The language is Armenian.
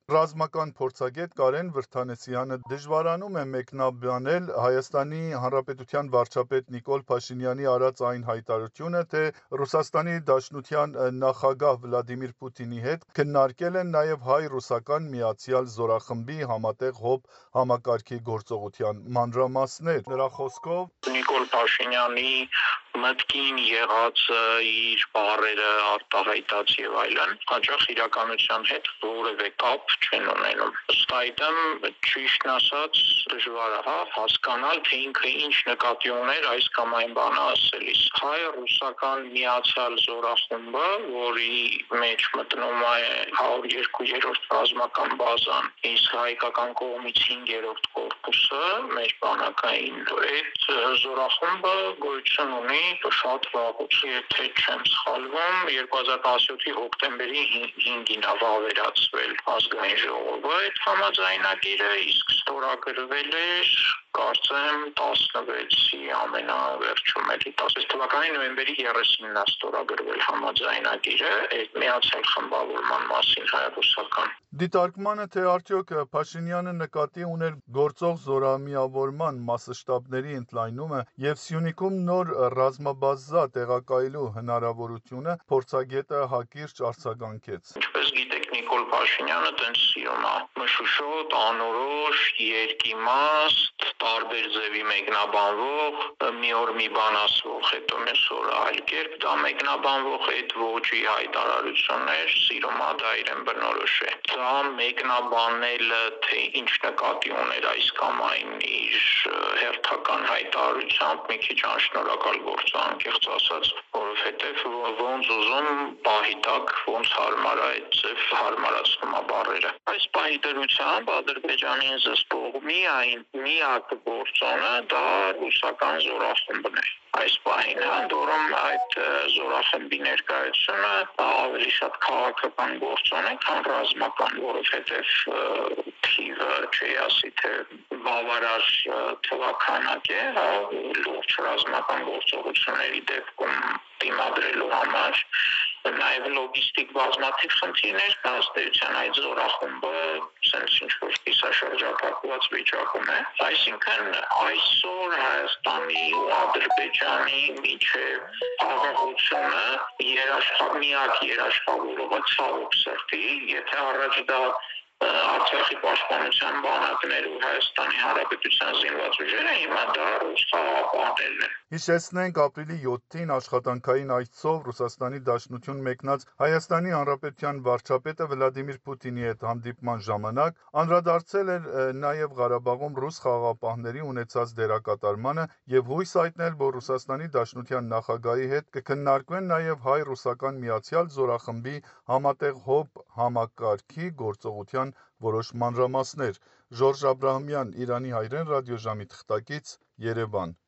Ռազմական փորձագետ Կարեն Վրդանեսյանը դժվարանում է մեկնաբանել Հայաստանի Հանրապետության վարչապետ Նիկոլ Փաշինյանի արած այն հայտարարությունը, թե Ռուսաստանի Դաշնության նախագահ Վլադիմիր Պուտինի հետ քննարկել են նաև հայ-ռուսական միացյալ զորախմբի համատեղ ՀՕՊ համակարգի գործողության մանրամասներ։ Նրա խոսքով Նիկոլ Փաշինյանի մտքին եղածը, իր բառերը արտահայտած եւ այլն, հաճախ իրականության հետ որևէ կապ չեն ունենում։ Ըստ այդմ, ճիշտն ասած, դժվար է հասկանալ, թե ինքը ինչ նկատի ուներ այս կամ այն բանը ասելիս։ Հայ-ռուսական միացյալ զորախումբը, որի մեջ մտնում է 102-րդ ռազմական բազան, իսկ հայկական կողմից 5-րդ կորպուսը, մեր բանակային, այդ զորախումբը գոյություն ունի շատ վաղուց, եթե չեմ սխալվում, 2017-ի հոկտեմբերի 5-ին ավավերացվել ազգային ժողովը այդ համաձայնագիրը, իսկ ստորագրվել էր կարծեմ 16-ի ամենավերջում էլի 16 թվականի նոյեմբերի 30-ին է ստորագրվել համաձայնագիրը այդ միացյալ խմբավորման մասին հայ-ռուսական։ Դիտարկմանը, թե արդյոք Փաշինյանը նկատի ուներ գործող զորամիավորման մասշտաբների ընդլայնումը եւ Սյունիքում նոր ռազմաբազա տեղակայելու հնարավորությունը, փորձագետը հակիրճ արձագանքեց։ Ինչպես գիտեք, Նիկոլ Փաշինյանը տենց սիրում է մշուշոտ, անորոշ, երկիմաստ, տարբեր ձևի մեկնաբանվող, մի օր մի բան ասվող, հետո մյուս օրը այլ կերպ դա մեկնաբանվող այդ ոճի հայտարարություններ սիրում է, դա իրեն բնորոշ է։ Դա մեկնաբանելը, թե ինչ նկատի ուներ այս կամ այն իր հերթական հայտարարությամբ մի քիչ անշնորհակալ գործ է, անկեղծ ասած, որովհետև ոնց ուզում պահի տակ, ոնց հարմար է այդ ձև հարմարացնում է բառերը։ Այս պահի դրությամբ Ադրբեջանի զսպող միակ գործոնը դա ռուսական զորախումբն է։ Այս պահին որում այդ զորախմբի ներկայությունը ավելի շատ քաղաքական գործոն է, քան ռազմական, որովհետև թիվը չի ասի, թե բավարար թվականակ է, լուրջ ռազմական գործողությունների դեպքում դիմադրելու համար, նաև լոգիստիկ բազմաթիվ խնդիրներ կան, ըստ էության այդ զորախումբը sense ինչ-որ կիսաշրջափակված վիճակում է, այսինքն այսօր Հայաստանի ու Ադրբեջանի միջև խաղաղությունը միակ երաշխավորողը ցավոք սրտի, եթե առաջ դա Արցախի պաշտպանության բանակներ ու Հայաստանի Հանրապետության զինված ուժերը, հիմա դա ռուս խաղաղապահներն են։ Հիշեցնենք, ապրիլի 7-ին աշխատանքային այցով Ռուսաստանի Դաշնություն մեկնած Հայաստանի Հանրապետության վարչապետը Վլադիմիր Պուտինի հետ հանդիպման ժամանակ անդրադարձել էր նաև Ղարաբաղում ռուս խաղաղապահների ունեցած դերակատարմանը եւ հույս հայտնել, որ Ռուսաստանի Դաշնության նախագահի հետ կքննարկվեն նաև հայ-ռուսական միացյալ զորախմբի համատեղ ՀՕՊ համակարգի գործողության որոշ մանրամասներ։ Ժորժ Աբրահամյան, Իրանի հայրեն ռադիոժամի թղթակից, Երևան։